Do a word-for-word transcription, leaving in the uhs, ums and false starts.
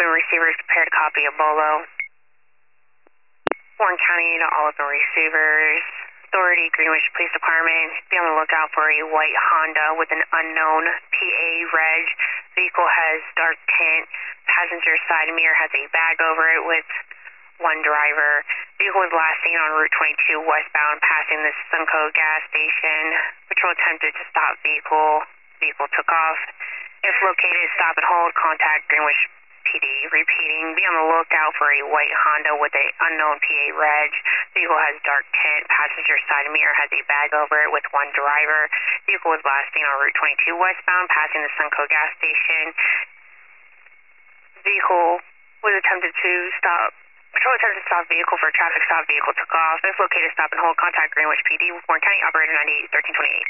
receivers prepared to copy a bolo. Warren County to all of the receivers. Authority, Greenwich Police Department. Be on the lookout for a white Honda with an unknown P A reg. Vehicle has dark tint. Passenger side mirror has a bag over it with one driver. Vehicle was last seen on Route twenty-two westbound, passing the Sunco gas station. Patrol attempted to stop vehicle. Vehicle took off. If located, stop and hold. Contact Greenwich P D. Repeating, be on the lookout for a white Honda with an unknown P A reg. Vehicle has dark tint. Passenger side mirror has a bag over it with one driver. Vehicle was last seen on Route twenty-two westbound, passing the Sunco gas station. Vehicle was attempted to stop. Patrol attempted to stop vehicle for a traffic stop. Vehicle took off. If located, stop and hold. Contact Greenwich P D. Warren County, operator ninety-eight thirteen twenty-eight.